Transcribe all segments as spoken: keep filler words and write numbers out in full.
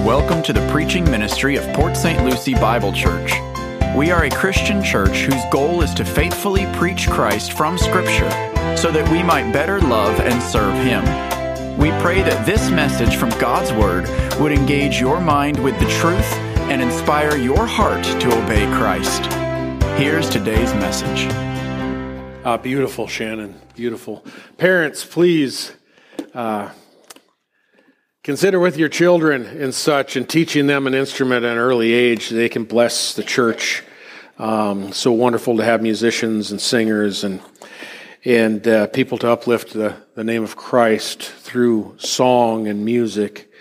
welcome to the preaching ministry of Port Saint Lucie Bible Church. We are a Christian church whose goal is to faithfully preach Christ from Scripture so that we might better love and serve Him. We pray that this message from God's Word would engage your mind with the truth and inspire your heart to obey Christ. Here's today's message. Uh, beautiful, Shannon. Beautiful. Parents, please uh, consider with your children and such and teaching them an instrument at an early age. They can bless the church. Um, so wonderful to have musicians and singers and and uh, people to uplift the, the name of Christ through song and music.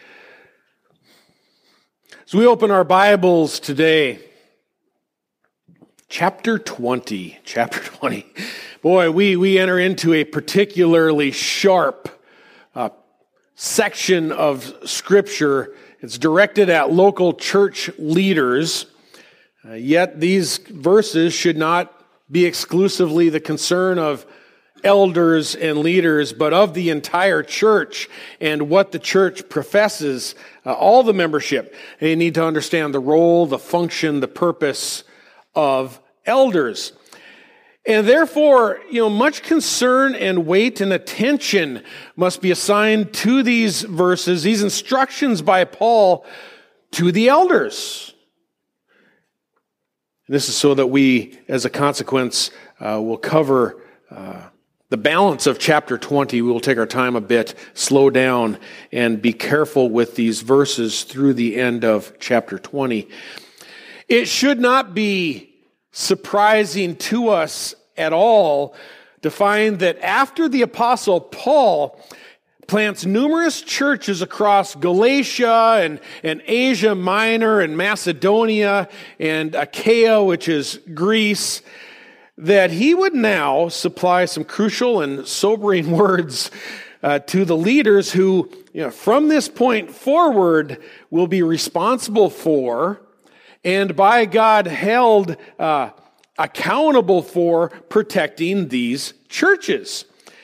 As we open our Bibles today, chapter twenty, chapter twenty. Boy, we, we enter into a particularly sharp uh, section of Scripture. It's directed at local church leaders, uh, yet these verses should not be exclusively the concern of elders and leaders, but of the entire church and what the church professes, uh, all the membership. They need to understand the role, the function, the purpose of elders. And therefore, you know, much concern and weight and attention must be assigned to these verses, these instructions by Paul to the elders. And this is so that we, as a consequence, uh, will cover uh, the balance of chapter twenty. We will take our time a bit, slow down, and be careful with these verses through the end of chapter twenty. It should not be surprising to us at all to find that after the Apostle Paul plants numerous churches across Galatia and, and Asia Minor and Macedonia and Achaia, which is Greece, that he would now supply some crucial and sobering words uh, to the leaders who, you know, from this point forward will be responsible for and by God held uh, accountable for protecting these churches.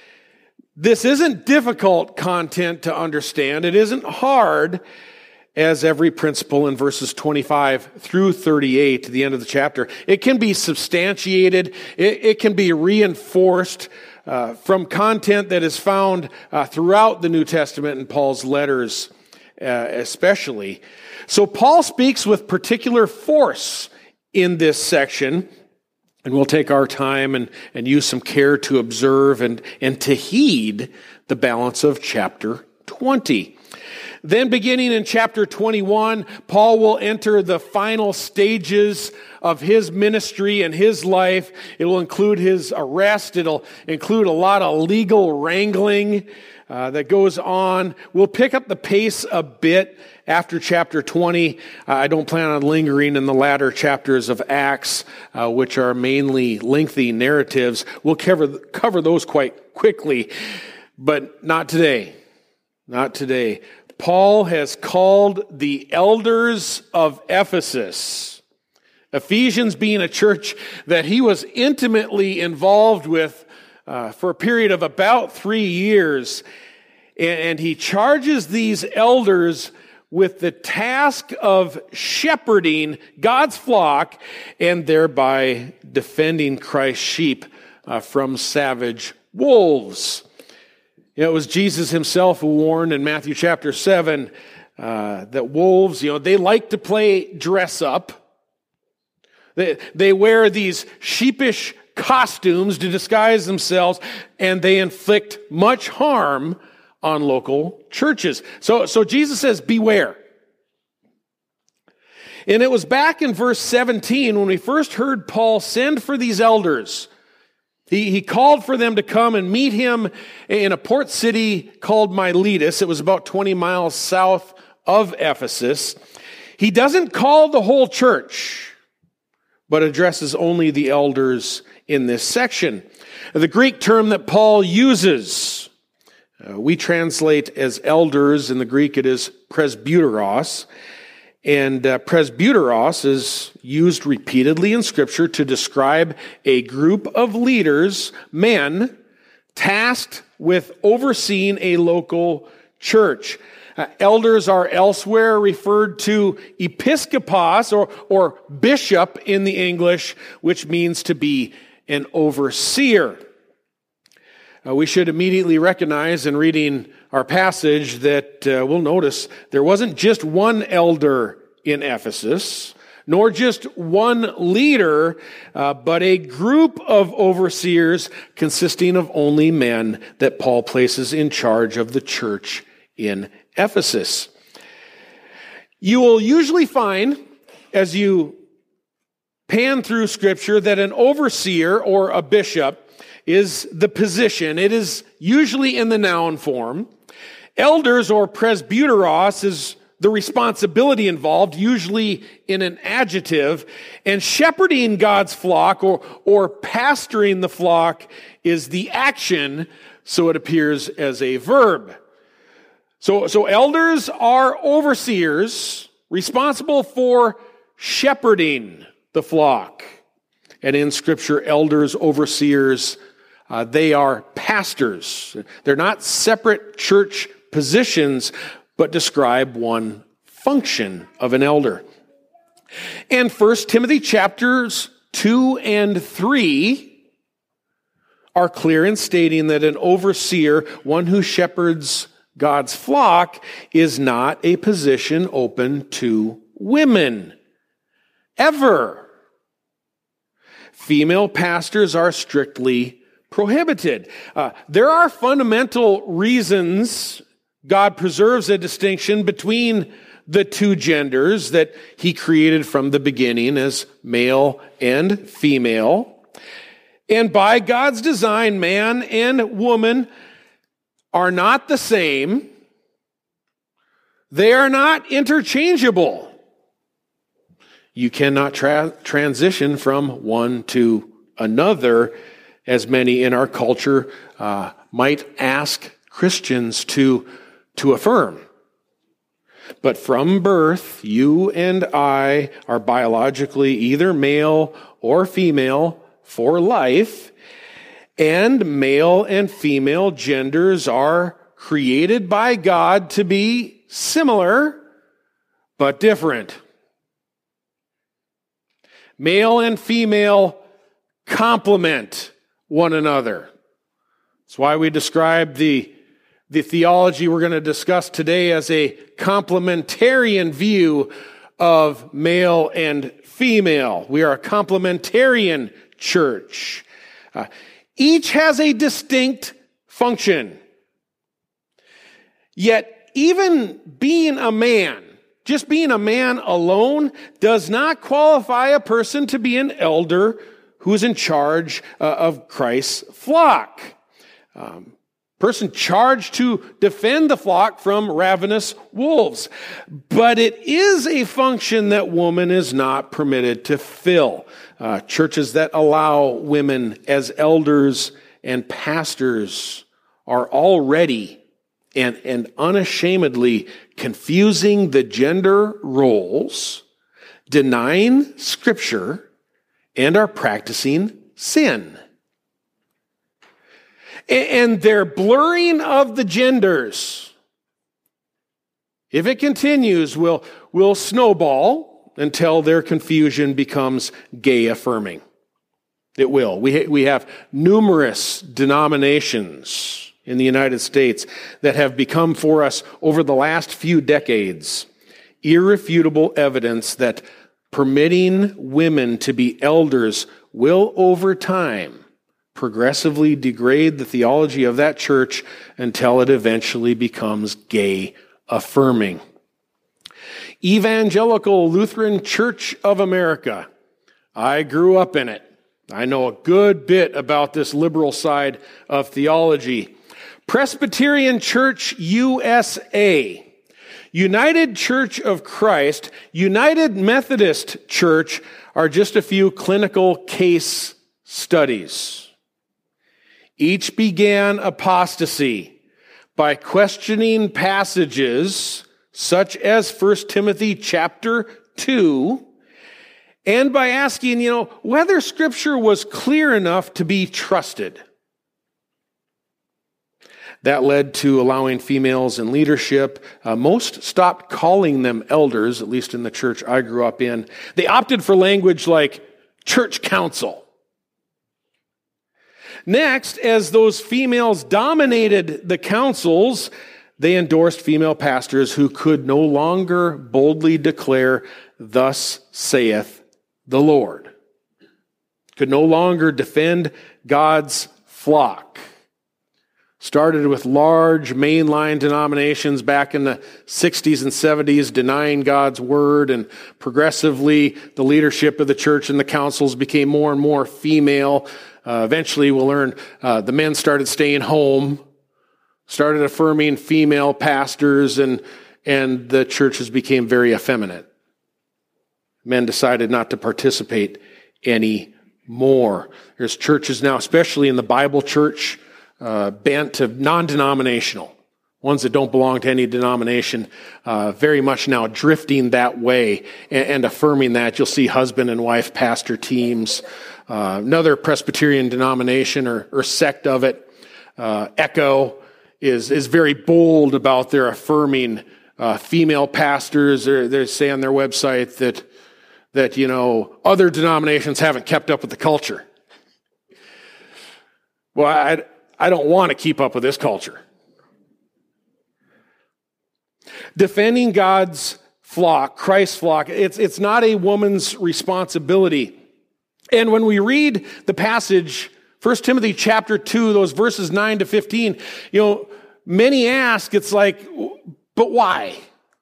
This isn't difficult content to understand. It isn't hard, as every principle in verses twenty-five through thirty-eight, to the end of the chapter. It can be substantiated. It, it can be reinforced uh, from content that is found uh, throughout the New Testament and Paul's letters uh, especially. So Paul speaks with particular force in this section, and we'll take our time and, and use some care to observe and, and to heed the balance of chapter twenty. Then beginning in chapter twenty-one, Paul will enter the final stages of his ministry and his life. It will include his arrest. It'll include a lot of legal wrangling uh, that goes on. We'll pick up the pace a bit after chapter twenty. uh, I don't plan on lingering in the latter chapters of Acts, uh, which are mainly lengthy narratives. We'll cover, cover those quite quickly, but not today. Not today. Paul has called the elders of Ephesus, Ephesians being a church that he was intimately involved with uh, for a period of about three years, and, and he charges these elders with the task of shepherding God's flock and thereby defending Christ's sheep uh, from savage wolves. You know, it was Jesus himself who warned in Matthew chapter seven uh, that wolves, you know, they like to play dress up. They, they wear these sheepish costumes to disguise themselves, and they inflict much harm on local churches. So, so Jesus says, beware. And it was back in verse seventeen when we first heard Paul send for these elders. He, he called for them to come and meet him in a port city called Miletus. It was about twenty miles south of Ephesus. He doesn't call the whole church, but addresses only the elders in this section. The Greek term that Paul uses, uh, we translate as elders. In the Greek, it is presbyteros. And uh, presbyteros is used repeatedly in Scripture to describe a group of leaders, men, tasked with overseeing a local church. Uh, elders are elsewhere referred to episkopos or, or bishop in the English, which means to be an overseer. Uh, we should immediately recognize in reading our passage that uh, we'll notice there wasn't just one elder in Ephesus, nor just one leader, uh, but a group of overseers consisting of only men that Paul places in charge of the church in Ephesus. You will usually find, as you pan through Scripture, that an overseer or a bishop is the position. It is usually in the noun form. Elders or presbyteros is the responsibility involved, usually in an adjective. And shepherding God's flock or, or pastoring the flock is the action, so it appears as a verb. So, so elders are overseers responsible for shepherding the flock. And in Scripture, elders, overseers, uh, they are pastors. They're not separate church positions, but describe one function of an elder. And First Timothy chapters two and three are clear in stating that an overseer, one who shepherds God's flock, is not a position open to women. Ever. Female pastors are strictly prohibited. Uh, there are fundamental reasons God preserves a distinction between the two genders that He created from the beginning as male and female. And by God's design, man and woman are not the same. They are not interchangeable. You cannot tra- transition from one to another, as many in our culture uh, might ask Christians to, to affirm. But from birth, you and I are biologically either male or female for life, and male and female genders are created by God to be similar, but different. Male and female complement one another. That's why we describe the, the theology we're going to discuss today as a complementarian view of male and female. We are a complementarian church. Uh, each has a distinct function. Yet, even being a man, just being a man alone, does not qualify a person to be an elder who is in charge uh, of Christ's flock. Um, person charged to defend the flock from ravenous wolves. But it is a function that woman is not permitted to fill. Uh, churches that allow women as elders and pastors are already and, and unashamedly confusing the gender roles, denying Scripture, and are practicing sin. And their blurring of the genders, if it continues, will, will snowball until their confusion becomes gay affirming. It will. We, we have numerous denominations in the United States that have become for us over the last few decades irrefutable evidence that permitting women to be elders will over time progressively degrade the theology of that church until it eventually becomes gay affirming. Evangelical Lutheran Church of America. I grew up in it. I know a good bit about this liberal side of theology. Presbyterian Church U S A. United Church of Christ, United Methodist Church are just a few clinical case studies. Each began apostasy by questioning passages such as First Timothy chapter two, and by asking, you know, whether Scripture was clear enough to be trusted. That led to allowing females in leadership. Uh, most stopped calling them elders, at least in the church I grew up in. They opted for language like church council. Next, as those females dominated the councils, they endorsed female pastors who could no longer boldly declare, "Thus saith the Lord." Could no longer defend God's flock. Started with large mainline denominations back in the sixties and seventies denying God's word, and progressively the leadership of the church and the councils became more and more female. Uh, eventually we'll learn uh, the men started staying home, started affirming female pastors, and, and the churches became very effeminate. Men decided not to participate anymore. There's churches now, especially in the Bible church, Uh, bent to non-denominational, ones that don't belong to any denomination, uh, very much now drifting that way and, and affirming that. You'll see husband and wife pastor teams. Uh, another Presbyterian denomination or, or sect of it, uh, Echo, is is very bold about their affirming uh, female pastors. They're, they say on their website that that you know other denominations haven't kept up with the culture. Well, I. I don't want to keep up with this culture. Defending God's flock, Christ's flock, it's, it's not a woman's responsibility. And when we read the passage, First Timothy chapter two, those verses nine to fifteen, you know, many ask, it's like, but why?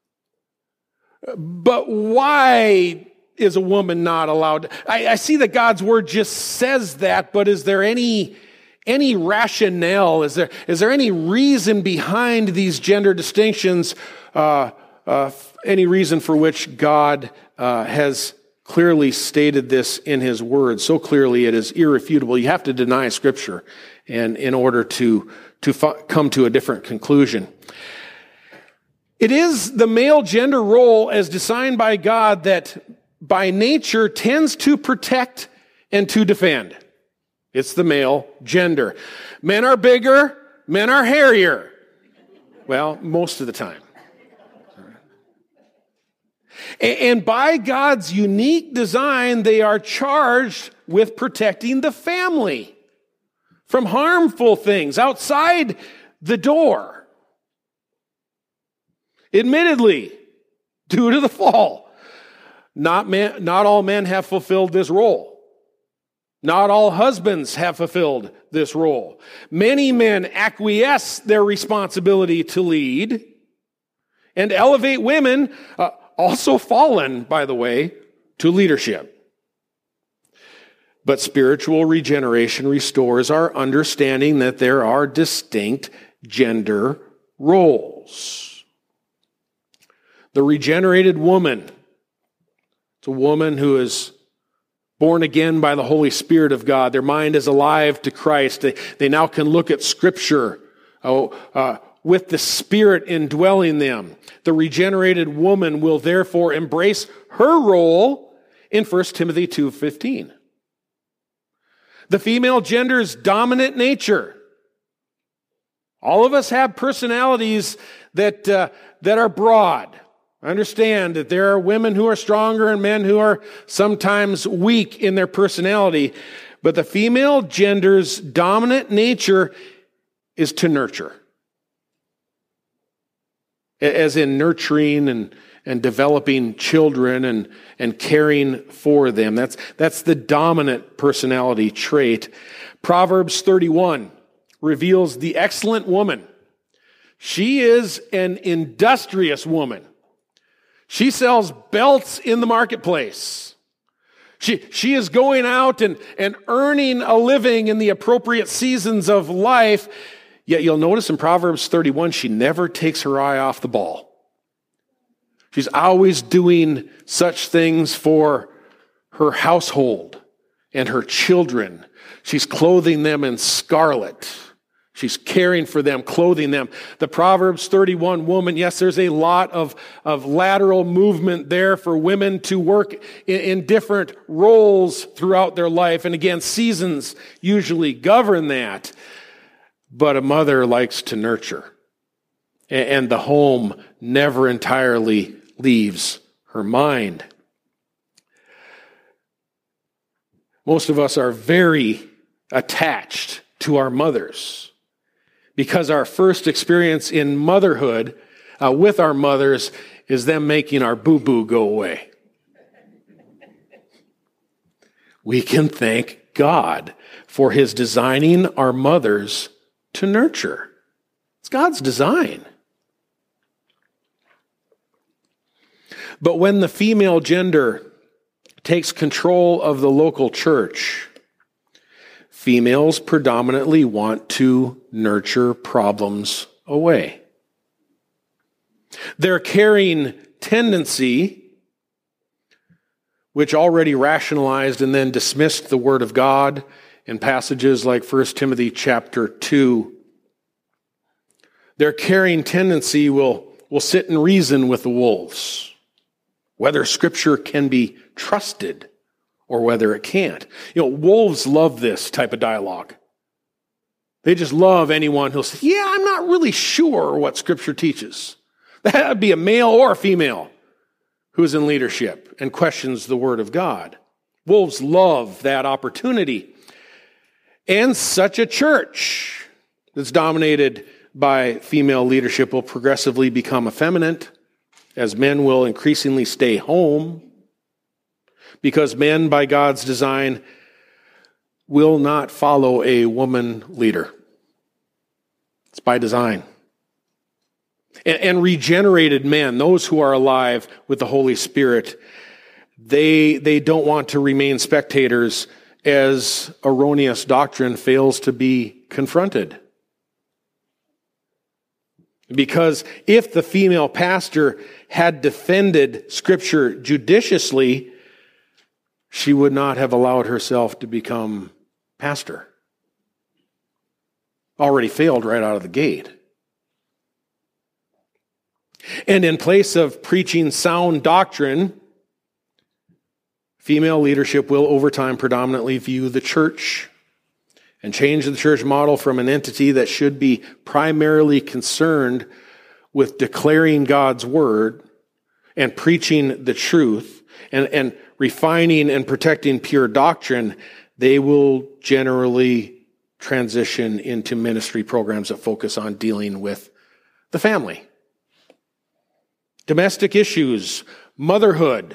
But why is a woman not allowed? I, I see that God's word just says that, but is there any Any rationale? Is there is there any reason behind these gender distinctions? Uh, uh, any reason for which God uh, has clearly stated this in His Word? So clearly, it is irrefutable. You have to deny Scripture, and in order to to fu- come to a different conclusion. It is the male gender role, as designed by God, that by nature tends to protect and to defend. It's the male gender. Men are bigger, men are hairier. Well, most of the time. And by God's unique design, they are charged with protecting the family from harmful things outside the door. Admittedly, due to the fall, not men, not all men have fulfilled this role. Not all husbands have fulfilled this role. Many men acquiesce their responsibility to lead and elevate women, uh, also fallen, by the way, to leadership. But spiritual regeneration restores our understanding that there are distinct gender roles. The regenerated woman, it's a woman who is born again by the Holy Spirit of God. Their mind is alive to Christ. They, they now can look at Scripture oh, uh, with the Spirit indwelling them. The regenerated woman will therefore embrace her role in First Timothy two fifteen. The female gender's dominant nature. All of us have personalities that uh, that are broad. I understand that there are women who are stronger and men who are sometimes weak in their personality, but the female gender's dominant nature is to nurture. As in nurturing and, and developing children and, and caring for them. That's, that's the dominant personality trait. Proverbs thirty-one reveals the excellent woman. She is an industrious woman. She sells belts in the marketplace. She, she is going out and, and earning a living in the appropriate seasons of life. Yet you'll notice in Proverbs thirty-one, she never takes her eye off the ball. She's always doing such things for her household and her children. She's clothing them in scarlet. She's caring for them, clothing them. The Proverbs thirty-one woman, yes, there's a lot of, of lateral movement there for women to work in, in different roles throughout their life. And again, seasons usually govern that. but a mother likes to nurture. And the home never entirely leaves her mind. Most of us are very attached to our mothers because our first experience in motherhood uh, with our mothers is them making our boo-boo go away. We can thank God for his designing our mothers to nurture. It's God's design. But when the female gender takes control of the local church, females predominantly want to nurture problems away. Their caring tendency, which already rationalized and then dismissed the Word of God in passages like First Timothy chapter two, their caring tendency will, will sit and reason with the wolves, whether Scripture can be trusted or whether it can't. You know, wolves love this type of dialogue. They just love anyone who'll say, yeah, I'm not really sure what Scripture teaches. That would be a male or a female who's in leadership and questions the Word of God. Wolves love that opportunity. And such a church that's dominated by female leadership will progressively become effeminate, as men will increasingly stay home, because men, by God's design, will not follow a woman leader. It's by design. And, and regenerated men, those who are alive with the Holy Spirit, they, they don't want to remain spectators as erroneous doctrine fails to be confronted. Because if the female pastor had defended Scripture judiciously, she would not have allowed herself to become pastor. Already failed right out of the gate. And in place of preaching sound doctrine, female leadership will over time predominantly view the church and change the church model from an entity that should be primarily concerned with declaring God's word and preaching the truth and, and refining and protecting pure doctrine. They will generally transition into ministry programs that focus on dealing with the family, domestic issues, motherhood.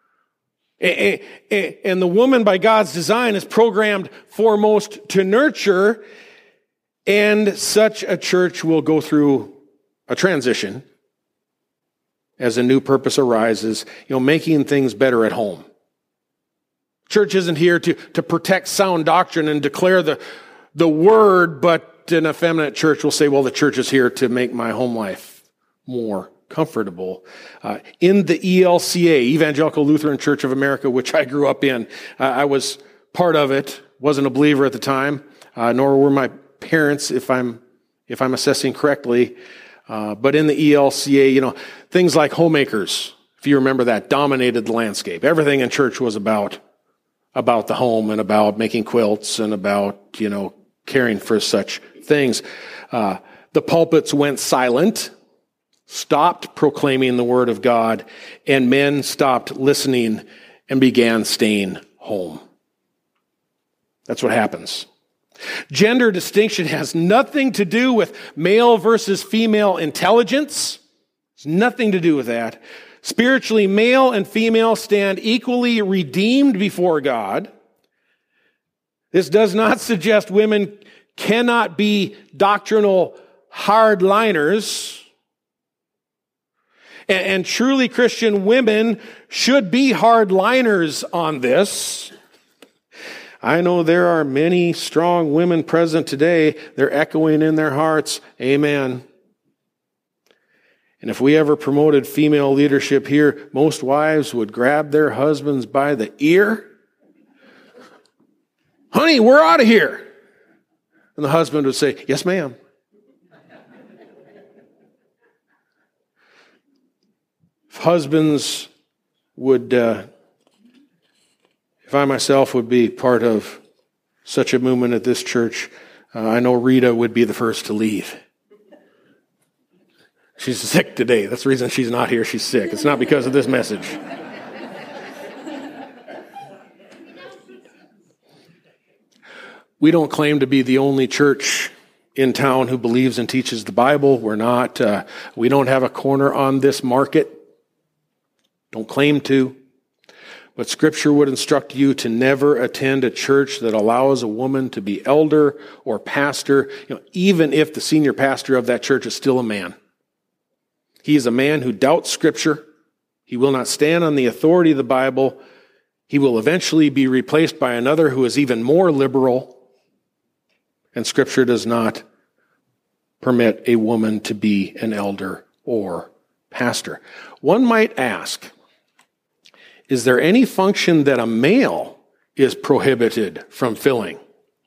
And the woman, by God's design, is programmed foremost to nurture, and such a church will go through a transition as a new purpose arises, you know, making things better at home. Church isn't here to, to protect sound doctrine and declare the, the word, but an effeminate church will say, well, the church is here to make my home life more comfortable. Uh, in the E L C A, Evangelical Lutheran Church of America, which I grew up in, uh, I was part of it, wasn't a believer at the time, uh, nor were my parents, if I'm if I'm assessing correctly. Uh, but in the E L C A, you know, things like homemakers, if you remember that, dominated the landscape. Everything in church was about about the home and about making quilts and about, you know, caring for such things. Uh, the pulpits went silent, stopped proclaiming the word of God, and men stopped listening and began staying home. That's what happens. Gender distinction has nothing to do with male versus female intelligence. It's nothing to do with that. Spiritually, male and female stand equally redeemed before God. This does not suggest women cannot be doctrinal hardliners. And, and truly Christian women should be hardliners on this. I know there are many strong women present today. They're echoing in their hearts, amen. And if we ever promoted female leadership here, most wives would grab their husbands by the ear. Honey, we're out of here. And the husband would say, yes, ma'am. If husbands would, uh, if I myself would be part of such a movement at this church, Uh, I know Rita would be the first to leave. She's sick today. That's the reason she's not here. She's sick. It's not because of this message. We don't claim to be the only church in town who believes and teaches the Bible. We're not. Uh, we don't have a corner on this market. Don't claim to. But Scripture would instruct you to never attend a church that allows a woman to be elder or pastor, you know, even if the senior pastor of that church is still a man. He is a man who doubts Scripture. He will not stand on the authority of the Bible. He will eventually be replaced by another who is even more liberal. And Scripture does not permit a woman to be an elder or pastor. One might ask, is there any function that a male is prohibited from filling?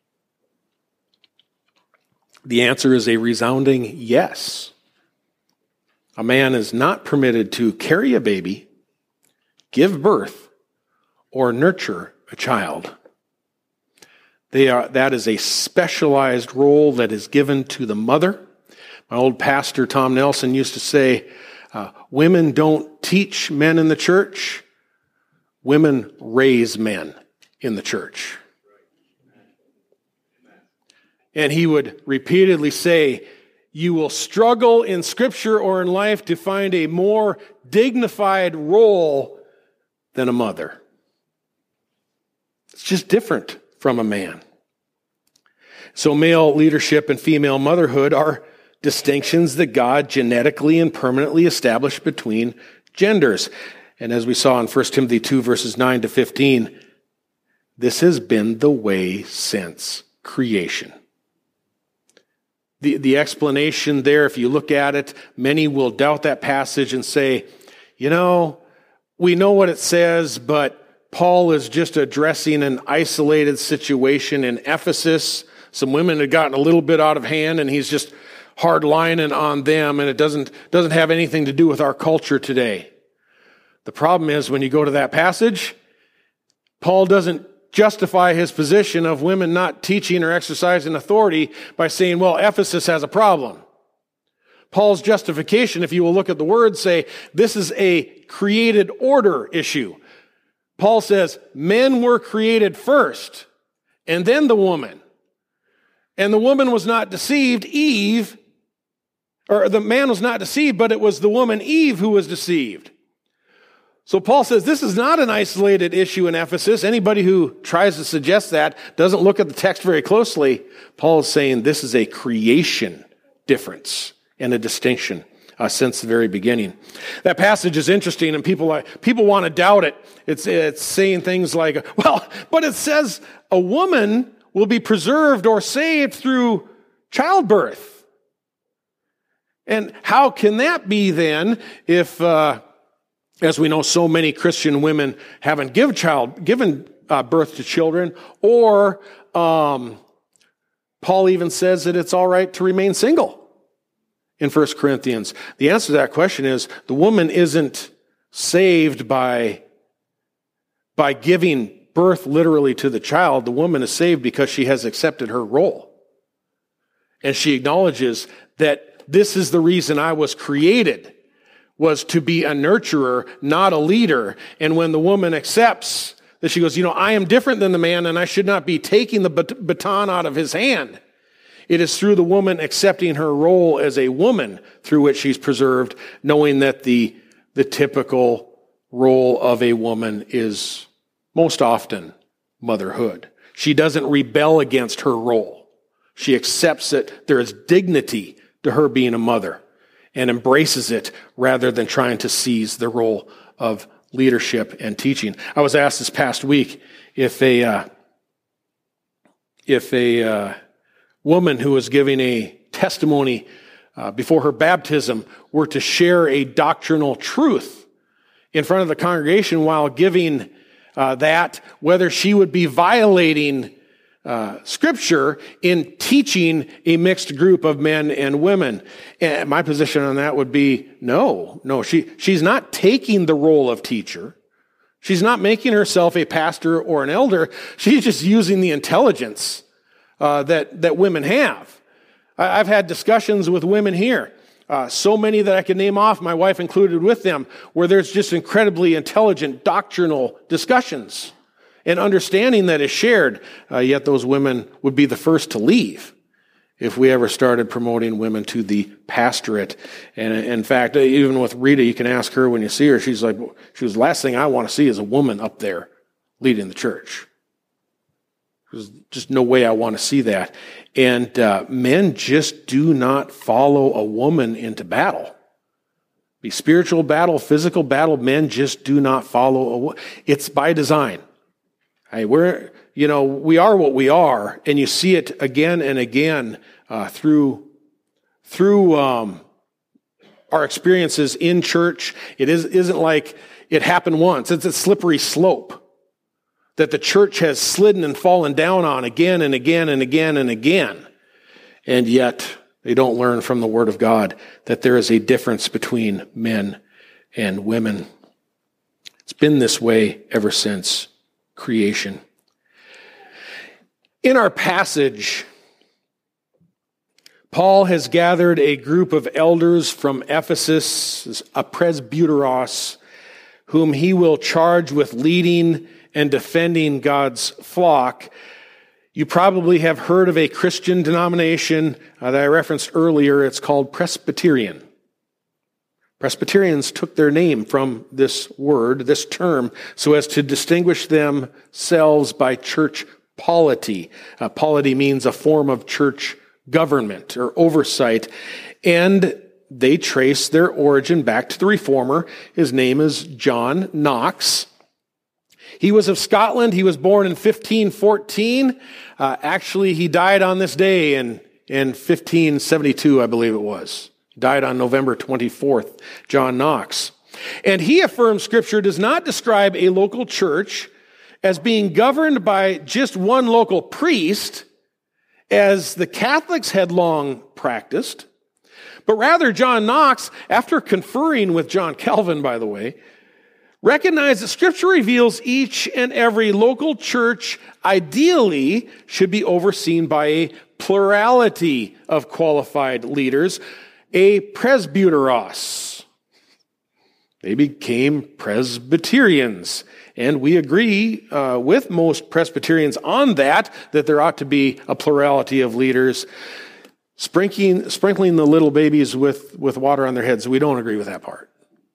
The answer is a resounding yes. A man is not permitted to carry a baby, give birth, or nurture a child. They are, that is a specialized role that is given to the mother. My old pastor, Tom Nelson, used to say, uh, women don't teach men in the church. Women raise men in the church. And he would repeatedly say, you will struggle in Scripture or in life to find a more dignified role than a mother. It's just different from a man. So male leadership and female motherhood are distinctions that God genetically and permanently established between genders. And as we saw in First Timothy two, verses nine to fifteen, this has been the way since creation. The, the explanation there, if you look at it, many will doubt that passage and say, you know, we know what it says, but Paul is just addressing an isolated situation in Ephesus. Some women had gotten a little bit out of hand, and he's just hard-lining on them, and it doesn't, doesn't have anything to do with our culture today. The problem is, when you go to that passage, Paul doesn't justify his position of women not teaching or exercising authority by saying, well, Ephesus has a problem. Paul's justification, if you will look at the words, say, this is a created order issue. Paul says, men were created first, and then the woman. And the woman was not deceived, Eve, or the man was not deceived, but it was the woman, Eve, who was deceived. So Paul says this is not an isolated issue in Ephesus. Anybody who tries to suggest that doesn't look at the text very closely. Paul is saying this is a creation difference and a distinction uh, since the very beginning. That passage is interesting, and people uh, people want to doubt it. It's it's saying things like, well, but it says a woman will be preserved or saved through childbirth. And how can that be then if... Uh, As we know, so many Christian women haven't give child, given uh, birth to children, or um, Paul even says that it's all right to remain single in First Corinthians. The answer to that question is the woman isn't saved by, by giving birth literally to the child. The woman is saved because she has accepted her role. And she acknowledges that this is the reason I was created, was to be a nurturer, not a leader. And when the woman accepts that, she goes, you know, I am different than the man, and I should not be taking the bat- baton out of his hand. It is through the woman accepting her role as a woman through which she's preserved, knowing that the, the typical role of a woman is most often motherhood. She doesn't rebel against her role. She accepts it. There is dignity to her being a mother, and embraces it rather than trying to seize the role of leadership and teaching. I was asked this past week if a uh, if a uh, woman who was giving a testimony uh, before her baptism were to share a doctrinal truth in front of the congregation while giving uh, that, whether she would be violating Uh, scripture in teaching a mixed group of men and women. And my position on that would be no, no. She she's not taking the role of teacher. She's not making herself a pastor or an elder. She's just using the intelligence uh, that, that women have. I, I've had discussions with women here, uh, so many that I can name off, my wife included with them, where there's just incredibly intelligent doctrinal discussions and understanding that is shared, uh, yet those women would be the first to leave if we ever started promoting women to the pastorate. And in fact, even with Rita, you can ask her when you see her, she's like, she was, last thing I want to see is a woman up there leading the church. There's just no way I want to see that. And uh, men just do not follow a woman into battle. Be spiritual battle, physical battle, men just do not follow a woman. It's by design. Hey, we're, you know, we are what we are, and you see it again and again uh, through through um, our experiences in church. It is, isn't like it happened once. It's a slippery slope that the church has slidden and fallen down on again and again and again and again. And yet they don't learn from the Word of God that there is a difference between men and women. It's been this way ever since creation. In our passage, Paul has gathered a group of elders from Ephesus, a presbyteros, whom he will charge with leading and defending God's flock. You probably have heard of a Christian denomination uh, that I referenced earlier. It's called Presbyterian. Presbyterians took their name from this word, this term, so as to distinguish themselves by church polity. Uh, polity means a form of church government or oversight, and they trace their origin back to the Reformer. His name is John Knox. He was of Scotland. He was born in fifteen fourteen. Uh, actually, he died on this day in, in fifteen seventy-two, I believe it was. Died on November twenty-fourth, John Knox. And he affirms Scripture does not describe a local church as being governed by just one local priest, as the Catholics had long practiced, but rather John Knox, after conferring with John Calvin, by the way, recognized that Scripture reveals each and every local church ideally should be overseen by a plurality of qualified leaders, a presbyteros. They became Presbyterians. And we agree uh, with most Presbyterians on that, that there ought to be a plurality of leaders. Sprinkling, sprinkling the little babies with, with water on their heads, we don't agree with that part.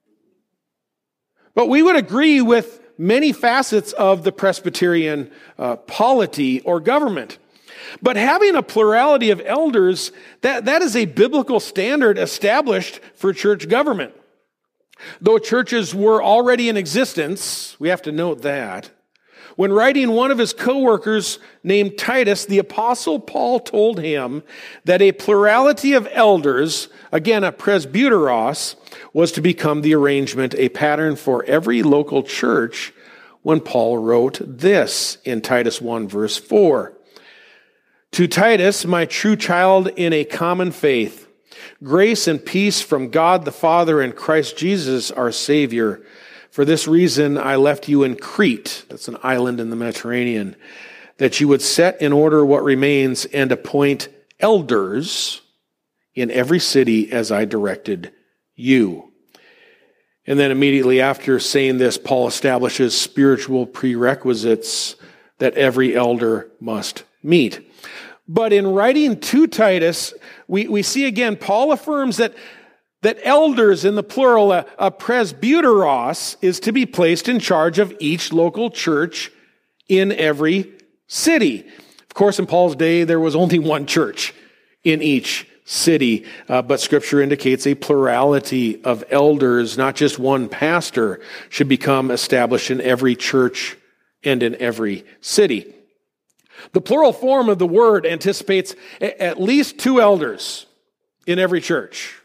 But we would agree with many facets of the Presbyterian uh, polity or government. But having a plurality of elders, that, that is a biblical standard established for church government. Though churches were already in existence, we have to note that. When writing one of his co-workers named Titus, the Apostle Paul told him that a plurality of elders, again a presbyteros, was to become the arrangement, a pattern for every local church, when Paul wrote this in Titus one verse four. To Titus, my true child in a common faith, grace and peace from God the Father and Christ Jesus our Savior. For this reason I left you in Crete, that's an island in the Mediterranean, that you would set in order what remains and appoint elders in every city as I directed you. And then immediately after saying this, Paul establishes spiritual prerequisites that every elder must meet. But in writing to Titus, we, we see again, Paul affirms that, that elders in the plural, a, a presbyteros, is to be placed in charge of each local church in every city. Of course, in Paul's day, there was only one church in each city, uh, but Scripture indicates a plurality of elders, not just one pastor, should become established in every church and in every city. The plural form of the word anticipates at least two elders in every church.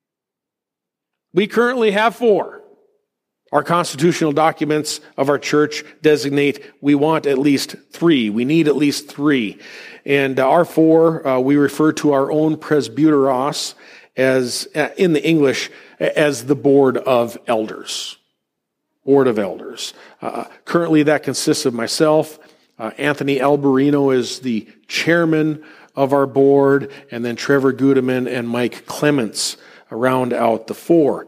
We currently have four. Our constitutional documents of our church designate we want at least three. We need at least three. And our four, uh, we refer to our own presbyteros as, uh, in the English, as the Board of Elders. Board of Elders. Uh, currently that consists of myself Uh, Anthony Alberino is the chairman of our board, and then Trevor Gudeman and Mike Clements round out the four.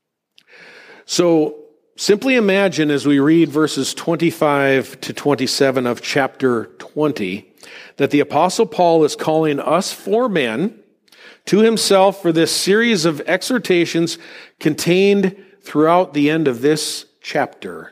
So simply imagine as we read verses twenty-five to twenty-seven of chapter twenty that the Apostle Paul is calling us four men to himself for this series of exhortations contained throughout the end of this chapter.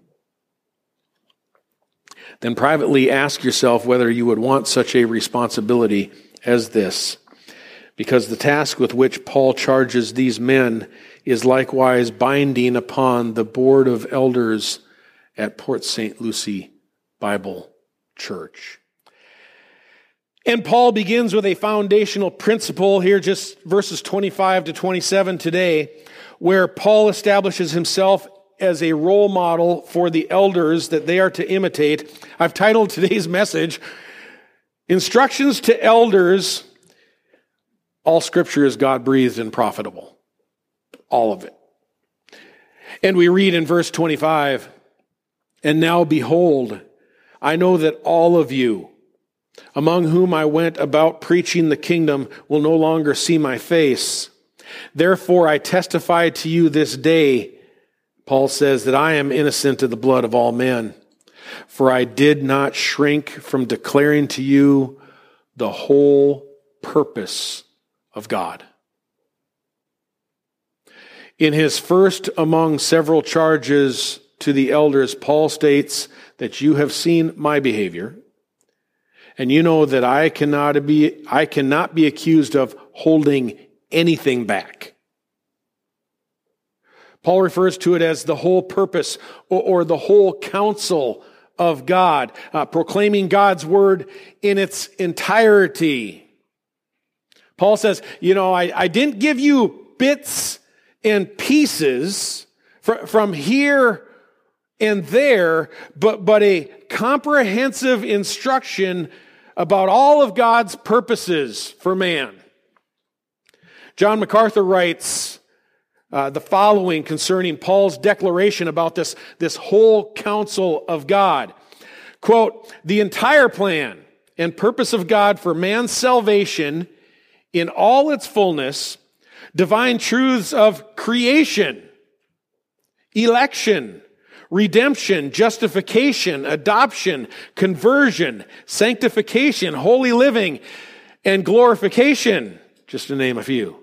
Then privately ask yourself whether you would want such a responsibility as this, because the task with which Paul charges these men is likewise binding upon the board of elders at Port Saint Lucie Bible Church. And Paul begins with a foundational principle here, just verses twenty-five to twenty-seven today, where Paul establishes himself as a role model for the elders that they are to imitate. I've titled today's message, Instructions to Elders. All Scripture is God-breathed and profitable. All of it. And we read in verse twenty-five, and now behold, I know that all of you, among whom I went about preaching the kingdom, will no longer see my face. Therefore I testify to you this day, Paul says, that I am innocent of the blood of all men. For I did not shrink from declaring to you the whole purpose of God. In his first among several charges to the elders, Paul states that you have seen my behavior, and you know that I cannot be, I cannot be accused of holding anything back. Paul refers to it as the whole purpose or, or the whole counsel of God, uh, proclaiming God's word in its entirety. Paul says, you know, I, I didn't give you bits and pieces fr- from here and there, but, but a comprehensive instruction about all of God's purposes for man. John MacArthur writes uh, the following concerning Paul's declaration about this, this whole counsel of God. Quote, the entire plan and purpose of God for man's salvation in all its fullness, divine truths of creation, election, redemption, justification, adoption, conversion, sanctification, holy living, and glorification, just to name a few.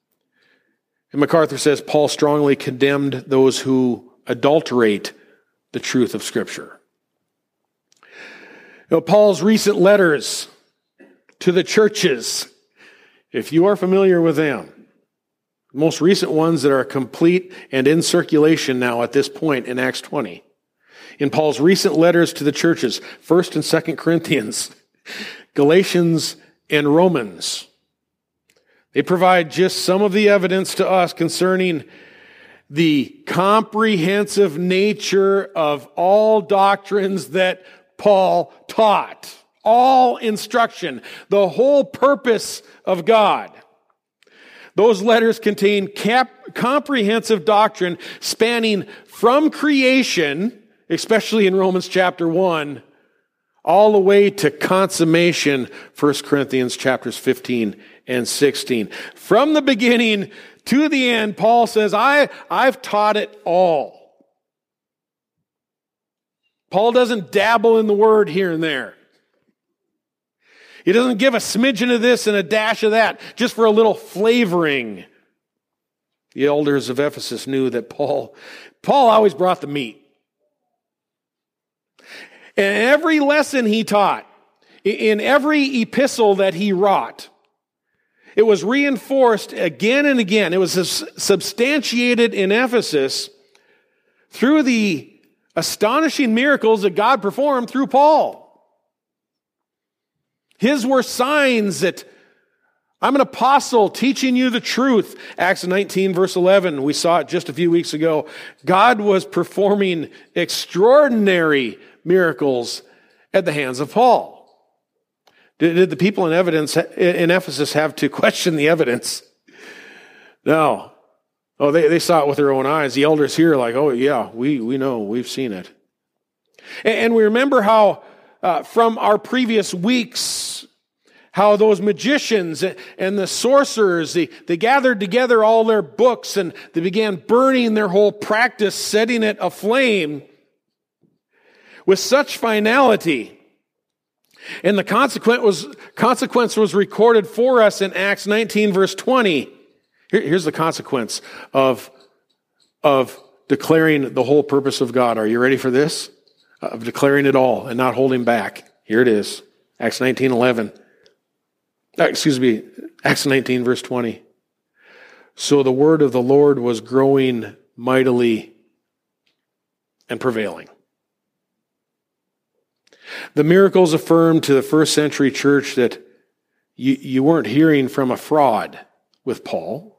And MacArthur says Paul strongly condemned those who adulterate the truth of Scripture. You know, Paul's recent letters to the churches, if you are familiar with them, most recent ones that are complete and in circulation now at this point in Acts twenty. In Paul's recent letters to the churches, First and Second Corinthians, Galatians, and Romans, they provide just some of the evidence to us concerning the comprehensive nature of all doctrines that Paul taught. All instruction, the whole purpose of God. Those letters contain cap- comprehensive doctrine spanning from creation, especially in Romans chapter one, all the way to consummation, First Corinthians chapters fifteen and sixteen. From the beginning to the end, Paul says, I, I've taught it all. Paul doesn't dabble in the word here and there. He doesn't give a smidgen of this and a dash of that, just for a little flavoring. The elders of Ephesus knew that Paul, Paul always brought the meat. And every lesson he taught, in every epistle that he wrought, it was reinforced again and again. It was substantiated in Ephesus through the astonishing miracles that God performed through Paul. His were signs that I'm an apostle teaching you the truth. Acts nineteen, verse eleven, we saw it just a few weeks ago. God was performing extraordinary miracles at the hands of Paul. Did, did the people in, evidence, in Ephesus have to question the evidence? No. Oh, they, they saw it with their own eyes. The elders here are like, oh yeah, we, we know, we've seen it. And, and we remember how uh, from our previous weeks how those magicians and the sorcerers, they, they gathered together all their books and they began burning their whole practice, setting it aflame with such finality. And the consequence was, consequence was recorded for us in Acts nineteen, verse twenty. Here, here's the consequence of, of declaring the whole purpose of God. Are you ready for this? Of declaring it all and not holding back. Here it is. Acts nineteen, eleven. Excuse me, Acts nineteen, verse twenty. So the word of the Lord was growing mightily and prevailing. The miracles affirmed to the first century church that you, you weren't hearing from a fraud with Paul.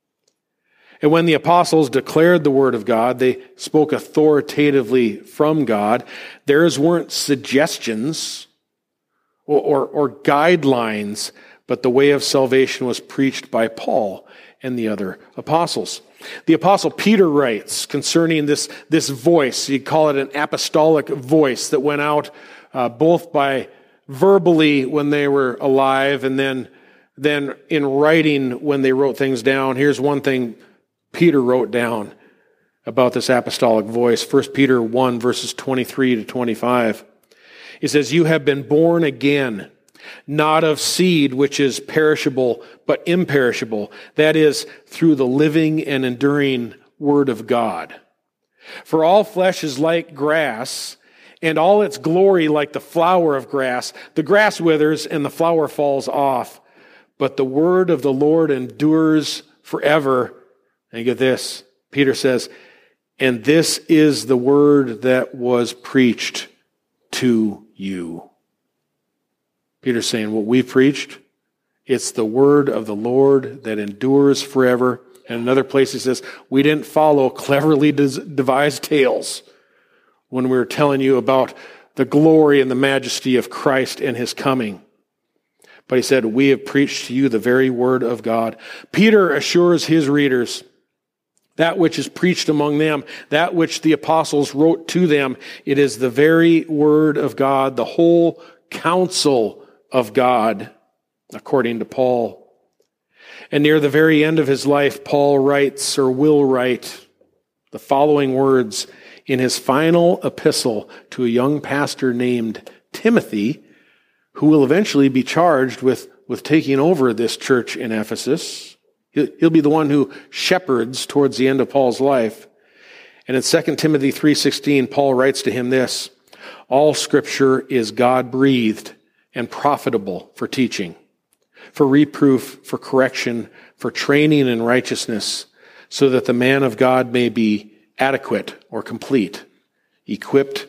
And when the apostles declared the word of God, they spoke authoritatively from God. Theirs weren't suggestions or, or, or guidelines, but the way of salvation was preached by Paul and the other apostles. The apostle Peter writes concerning this, this voice, he'd call it an apostolic voice that went out uh, both by verbally when they were alive and then, then in writing when they wrote things down. Here's one thing Peter wrote down about this apostolic voice. First Peter one, verses twenty-three to twenty-five. He says, "You have been born again, not of seed which is perishable, but imperishable. That is, through the living and enduring word of God. For all flesh is like grass, and all its glory like the flower of grass. The grass withers and the flower falls off, but the word of the Lord endures forever." And get this, Peter says, "And this is the word that was preached to you." Peter's saying what we preached, it's the word of the Lord that endures forever. And another place he says, we didn't follow cleverly devised tales when we were telling you about the glory and the majesty of Christ and his coming. But he said, we have preached to you the very word of God. Peter assures his readers that which is preached among them, that which the apostles wrote to them, it is the very word of God, the whole counsel of God, according to Paul. And near the very end of his life, Paul writes or will write the following words in his final epistle to a young pastor named Timothy, who will eventually be charged with, with taking over this church in Ephesus. He'll be the one who shepherds towards the end of Paul's life. And in Second Timothy three sixteen, Paul writes to him this, "All scripture is God-breathed and profitable for teaching, for reproof, for correction, for training in righteousness, so that the man of God may be adequate or complete, equipped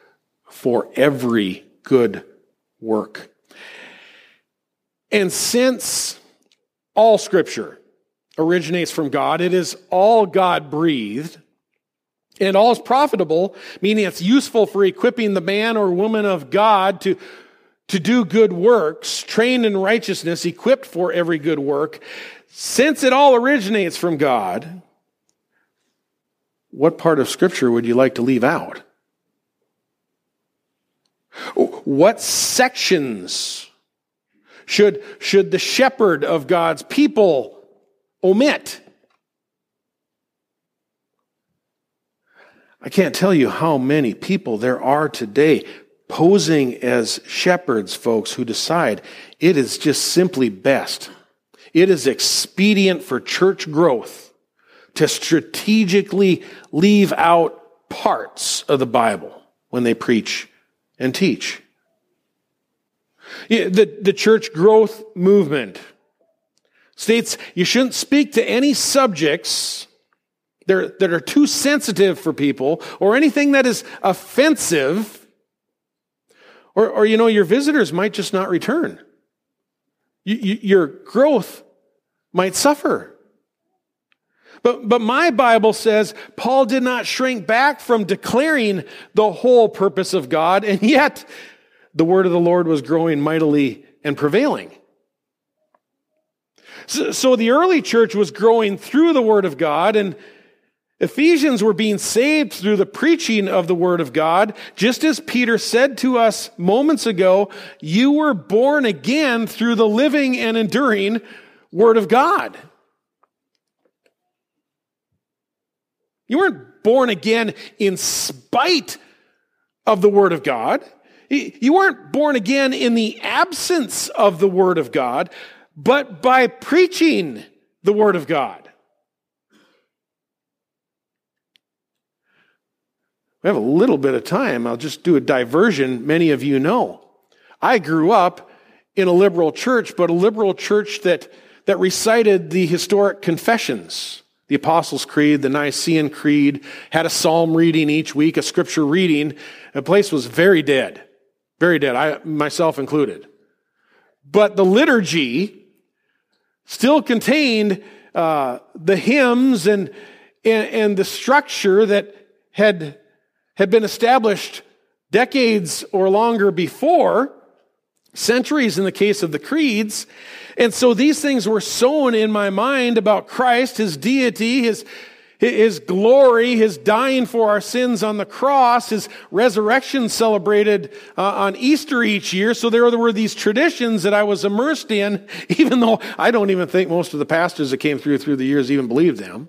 for every good work." And since all scripture originates from God, it is all God-breathed, and all is profitable, meaning it's useful for equipping the man or woman of God to, to do good works, trained in righteousness, equipped for every good work. Since it all originates from God, what part of Scripture would you like to leave out? What sections should, should the shepherd of God's people omit? I can't tell you how many people there are today posing as shepherds, folks, who decide it is just simply best. It is expedient for church growth to strategically leave out parts of the Bible when they preach and teach. The, the church growth movement states you shouldn't speak to any subjects that are too sensitive for people or anything that is offensive, or, or you know, your visitors might just not return. You, you, your growth might suffer. But, but my Bible says Paul did not shrink back from declaring the whole purpose of God, and yet the word of the Lord was growing mightily and prevailing. So, so the early church was growing through the word of God, and Ephesians were being saved through the preaching of the Word of God, just as Peter said to us moments ago, you were born again through the living and enduring Word of God. You weren't born again in spite of the Word of God. You weren't born again in the absence of the Word of God, but by preaching the Word of God. We have a little bit of time. I'll just do a diversion. Many of you know. I grew up in a liberal church, but a liberal church that, that recited the historic confessions. The Apostles' Creed, the Nicene Creed, had a psalm reading each week, a scripture reading. The place was very dead. Very dead, I myself included. But the liturgy still contained uh, the hymns and, and, and the structure that had had been established decades or longer before, centuries in the case of the creeds. And so these things were sown in my mind about Christ, His deity, His, His glory, His dying for our sins on the cross, His resurrection celebrated uh, on Easter each year. So there were these traditions that I was immersed in, even though I don't even think most of the pastors that came through through the years even believed them.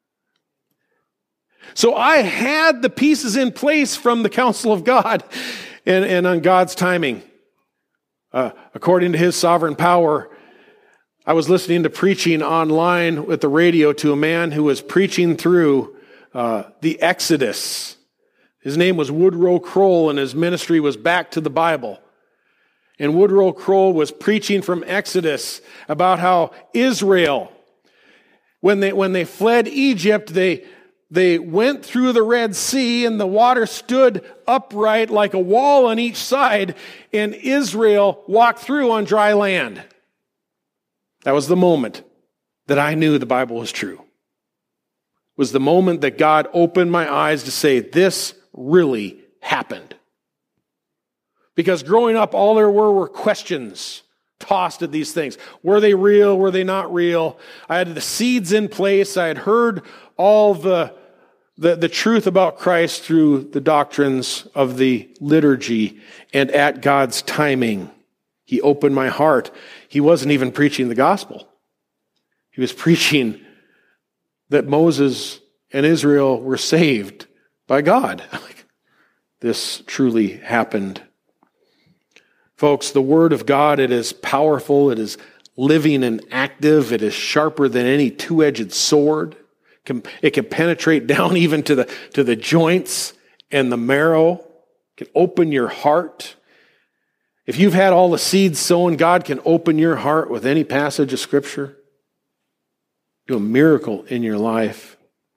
So I had the pieces in place from the counsel of God and, and on God's timing. Uh, according to His sovereign power, I was listening to preaching online with the radio to a man who was preaching through uh, the Exodus. His name was Woodrow Kroll, and his ministry was Back to the Bible. And Woodrow Kroll was preaching from Exodus about how Israel, when they when they fled Egypt, they They went through the Red Sea and the water stood upright like a wall on each side, and Israel walked through on dry land. That was the moment that I knew the Bible was true. It was the moment that God opened my eyes to say, this really happened. Because growing up, all there were were questions tossed at these things. Were they real? Were they not real? I had the seeds in place. I had heard all the, the, the truth about Christ through the doctrines of the liturgy, and at God's timing, He opened my heart. He wasn't even preaching the gospel. He was preaching that Moses and Israel were saved by God. This truly happened. Folks, the Word of God, it is powerful, it is living and active, it is sharper than any two-edged sword. It can penetrate down even to the, to the joints and the marrow. It can open your heart. If you've had all the seeds sown, God can open your heart with any passage of Scripture. Do a miracle in your life.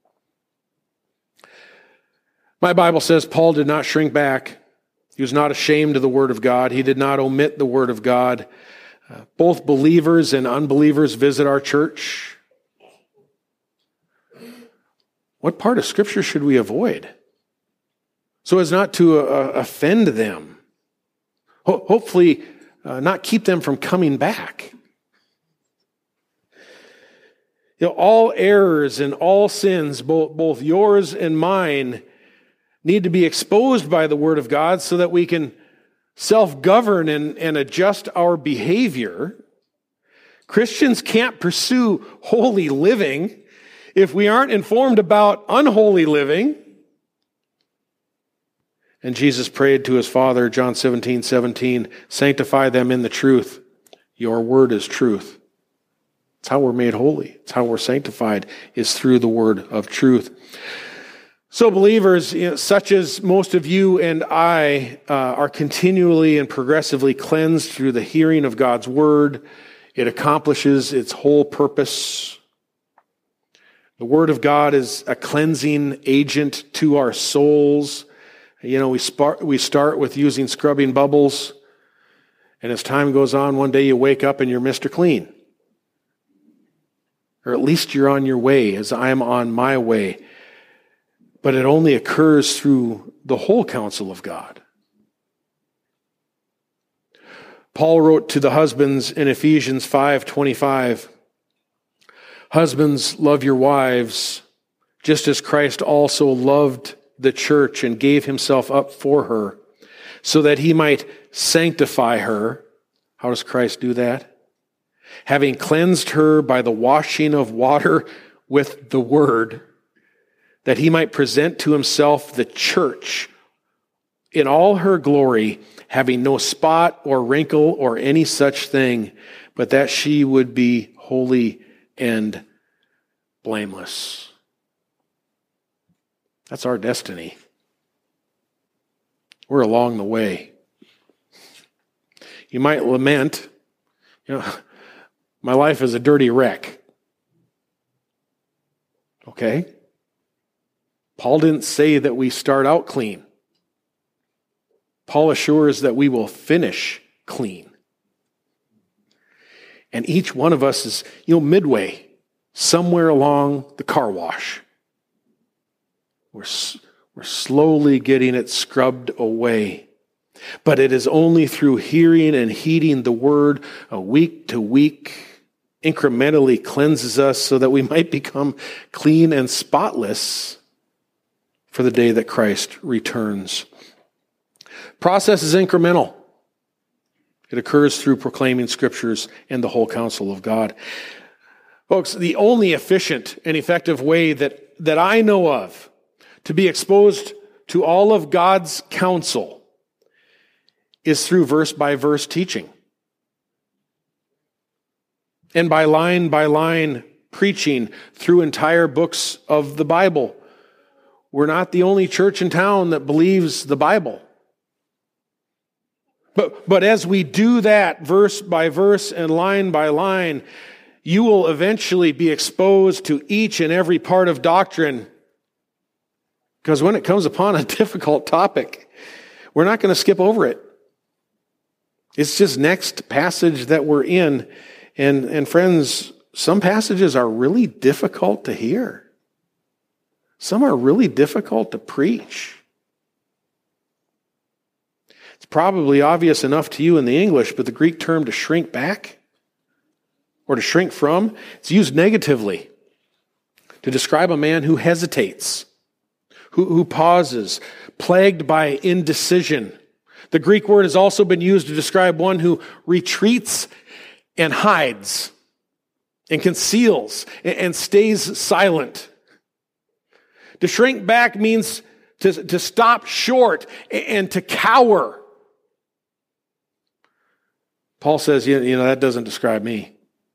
My Bible says Paul did not shrink back. He was not ashamed of the Word of God. He did not omit the Word of God. Uh, both believers and unbelievers visit our church. What part of Scripture should we avoid so as not to uh, offend them? Ho- hopefully uh, not keep them from coming back. You know, all errors and all sins, both, both yours and mine, need to be exposed by the Word of God so that we can self-govern and, and adjust our behavior. Christians can't pursue holy living if we aren't informed about unholy living. And Jesus prayed to His Father, John seventeen seventeen, sanctify them in the truth. Your word is truth. It's how we're made holy. It's how we're sanctified, is through the word of truth. So believers, you know, such as most of you and I, uh, are continually and progressively cleansed through the hearing of God's word. It accomplishes its whole purpose. The Word of God is a cleansing agent to our souls. You know, we start, we start with using scrubbing bubbles, and as time goes on, one day you wake up and you're Mister Clean. Or at least you're on your way, as I'm on my way. But it only occurs through the whole counsel of God. Paul wrote to the husbands in Ephesians five twenty-five, husbands, love your wives, just as Christ also loved the church and gave himself up for her, so that he might sanctify her. How does Christ do that? Having cleansed her by the washing of water with the word, that he might present to himself the church in all her glory, having no spot or wrinkle or any such thing, but that she would be holy and blameless. That's our destiny. We're along the way. You might lament, you know, my life is a dirty wreck. Okay? Paul didn't say that we start out clean. Paul assures that we will finish clean. And each one of us is, you know, midway, somewhere along the car wash. We're, we're slowly getting it scrubbed away. But it is only through hearing and heeding the word a week to week incrementally cleanses us so that we might become clean and spotless for the day that Christ returns. Process is incremental. It occurs through proclaiming scriptures and the whole counsel of God. Folks, the only efficient and effective way that, that I know of to be exposed to all of God's counsel is through verse-by-verse teaching. And by line by line preaching through entire books of the Bible. We're not the only church in town that believes the Bible. But, but as we do that verse by verse and line by line, you will eventually be exposed to each and every part of doctrine. Because when it comes upon a difficult topic, we're not going to skip over it. It's just next passage that we're in. And, and friends, some passages are really difficult to hear. Some are really difficult to preach. It's probably obvious enough to you in the English, but the Greek term to shrink back or to shrink from, it's used negatively to describe a man who hesitates, who, who pauses, plagued by indecision. The Greek word has also been used to describe one who retreats and hides and conceals and, and stays silent. To shrink back means to, to stop short and to cower. Paul says, you know, that doesn't describe me.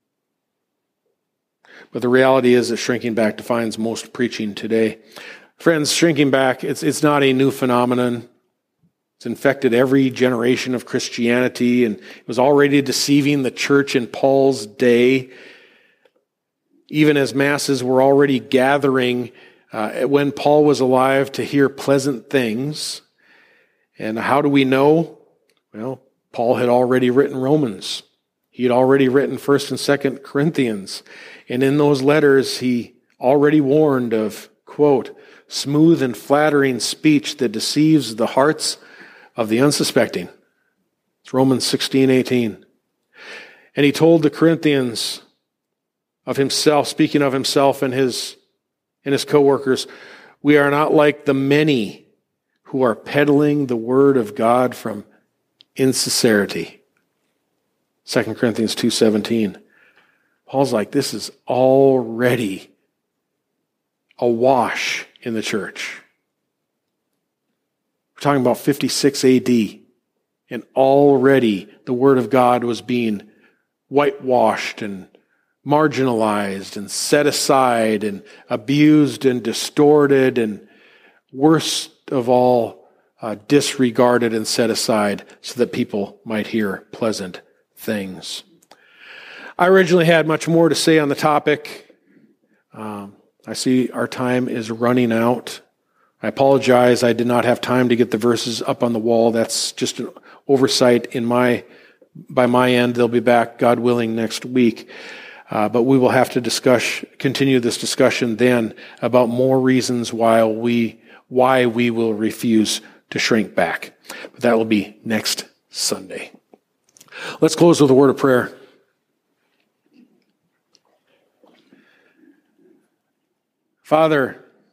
But the reality is that shrinking back defines most preaching today. Friends, shrinking back, it's, it's not a new phenomenon. It's infected every generation of Christianity, and it was already deceiving the church in Paul's day. Even as masses were already gathering uh, when Paul was alive to hear pleasant things. And how do we know? Well, Paul had already written Romans. He had already written First and Second Corinthians. And in those letters, he already warned of, quote, smooth and flattering speech that deceives the hearts of the unsuspecting. It's Romans sixteen eighteen. And he told the Corinthians of himself, speaking of himself and his, and his co-workers, we are not like the many who are peddling the word of God from insincerity. Second Corinthians two seventeen. Paul's like, this is already awash in the church. We're talking about fifty-six A D, and already the Word of God was being whitewashed and marginalized and set aside and abused and distorted and, worst of all, uh, disregarded and set aside so that people might hear pleasant things. I originally had much more to say on the topic. Um, I see our time is running out. I apologize. I did not have time to get the verses up on the wall. That's just an oversight in my by my end. They'll be back, God willing, next week. Uh, but we will have to discuss, continue this discussion then about more reasons why we why we will refuse to shrink back. But that will be next Sunday. Let's close with a word of prayer. Father,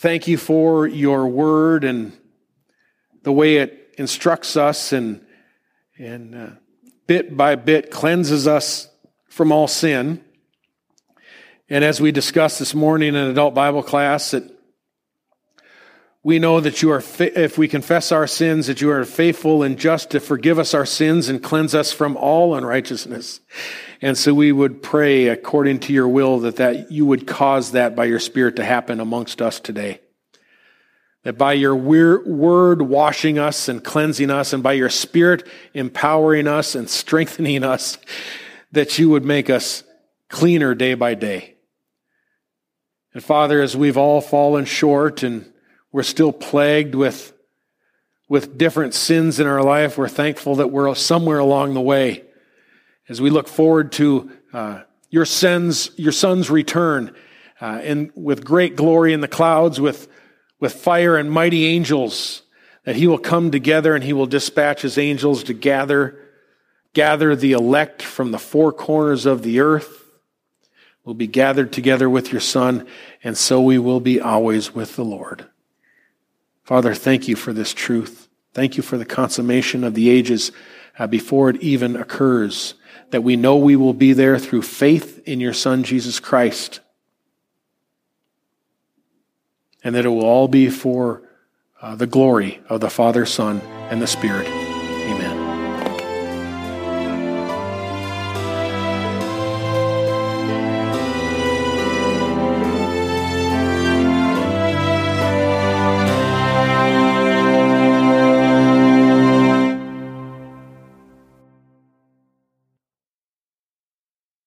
thank you for your word and the way it instructs us and, and uh, bit by bit cleanses us from all sin. And as we discussed this morning in adult Bible class, that we know that you are, if we confess our sins, that you are faithful and just to forgive us our sins and cleanse us from all unrighteousness. And so we would pray according to your will that, that you would cause that by your Spirit to happen amongst us today. That by your word washing us and cleansing us, and by your Spirit empowering us and strengthening us, that you would make us cleaner day by day. And Father, as we've all fallen short and we're still plagued with, with different sins in our life, we're thankful that we're somewhere along the way. As we look forward to uh, your son's, your son's return, uh, and with great glory in the clouds, with, with fire and mighty angels, that he will come together and he will dispatch his angels to gather, gather the elect from the four corners of the earth. We'll be gathered together with your Son, and so we will be always with the Lord. Father, thank you for this truth. Thank you for the consummation of the ages uh, before it even occurs, that we know we will be there through faith in your Son, Jesus Christ, and that it will all be for uh, the glory of the Father, Son, and the Spirit.